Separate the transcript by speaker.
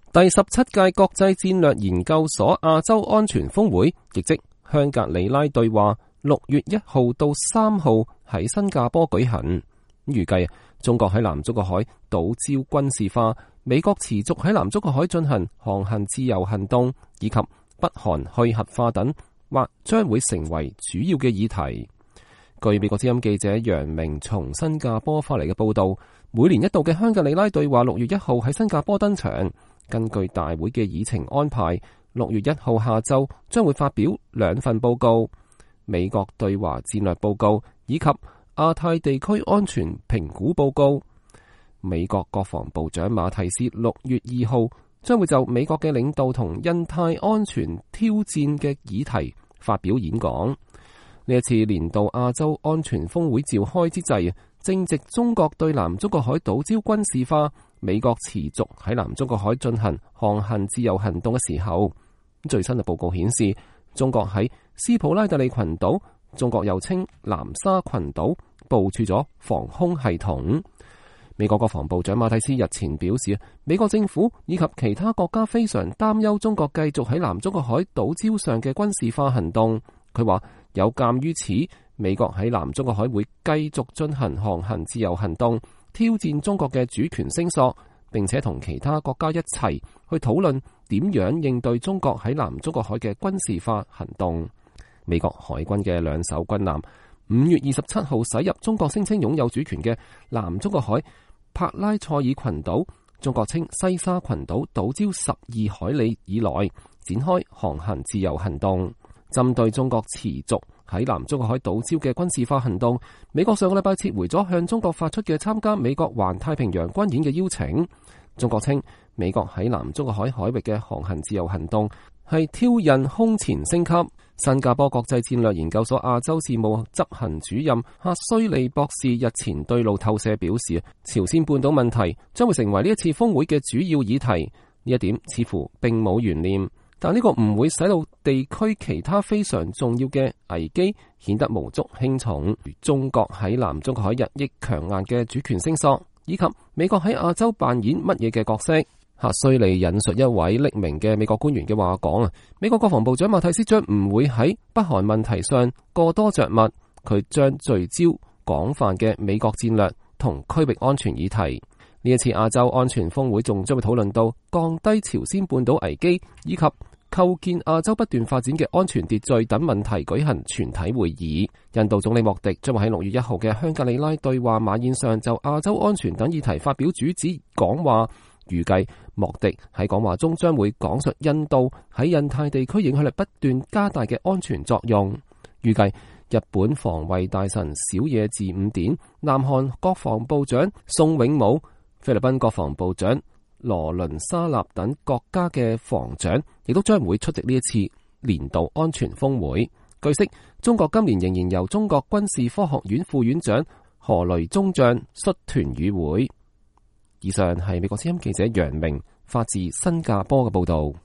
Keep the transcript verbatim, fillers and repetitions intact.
Speaker 1: 第十七屆國際戰略研究所亞洲安全峰會，亦即香格里拉對話，六月一號到三號喺新加坡舉行。預計中國喺南中國海島礁軍事化，美國持續喺南中國海進行航行自由行動，以及北韓去核化等，或將會成為主要嘅議題。據美國之音記者楊明從新加坡發嚟嘅報道，每年一度嘅香格里拉對話六月一號喺新加坡登場。根據大會嘅議程安排，六月一號下晝將會發表兩份報告：美國對華戰略報告以及亞太地區安全評估報告。美國國防部長馬提斯六月二號將會就美國嘅領導同印太安全挑戰嘅議題發表演講。呢一次年度亞洲安全峰會召開之際，正值中國對南中國海島礁軍事化，美國持續喺南中國海進行航行自由行動嘅時候，最新嘅報告顯示，中國喺斯普拉特利群島，中國又稱南沙群島，部署咗防空系統。美國國防部長馬蒂斯日前表示，美國政府以及其他國家非常擔憂中國繼續喺南中國海島礁上嘅軍事化行動。佢話有鑒於此，美國喺南中國海會繼續進行航行自由行動，挑戰中國嘅主權聲索，並且同其他國家一齊去討論點樣應對中國喺南中國海嘅軍事化行動。美國海軍嘅兩艘軍艦五月二十七號駛入中國聲稱擁有主權嘅南中國海帕拉塞爾群島，中國稱西沙群島島礁十二海里以內，展開航行自由行動。針對中國持續喺南中國海島礁嘅軍事化行動，美國上個禮拜撤回咗向中國發出嘅參加美國環太平洋軍演嘅邀請。中國稱美國喺南中國海海域嘅航行自由行動係挑釁空前升級。新加坡國際戰略研究所亞洲事務執行主任夏胥利博士日前對路透社表示，朝鮮半島問題將會成為呢一次峰會嘅主要議題。呢一點似乎並冇懸念。但呢個唔會使到地區其他非常重要嘅危機顯得無足輕重，如中國喺南中國海日益強硬嘅主權聲索，以及美國喺亞洲扮演乜嘢嘅角色。夏胥利引述一位匿名嘅美國官員嘅話講啊，美國國防部長馬蒂斯將唔會喺北韓問題上過多着墨，佢將聚焦廣泛嘅美國戰略同區域安全議題。呢一次亞洲安全峰會仲將會討論到降低朝鮮半島危機以及構建亞洲不斷發展嘅安全秩序等問題舉行全體會議。印度總理莫迪將會喺六月一號嘅香格里拉對話晚宴上就亞洲安全等議題發表主旨講話。預計莫迪喺講話中將會講述印度喺印太地區影響力不斷加大嘅安全作用。預計日本防衛大臣小野寺五典、南韓國防部長宋永武、菲律賓國防部長羅倫沙納等國家嘅防長亦都將會出席呢一次年度安全峰會。據悉，中國今年仍然由中國軍事科學院副院長何雷中將率團與會。以上係美國之音記者楊明發自新加坡嘅報道。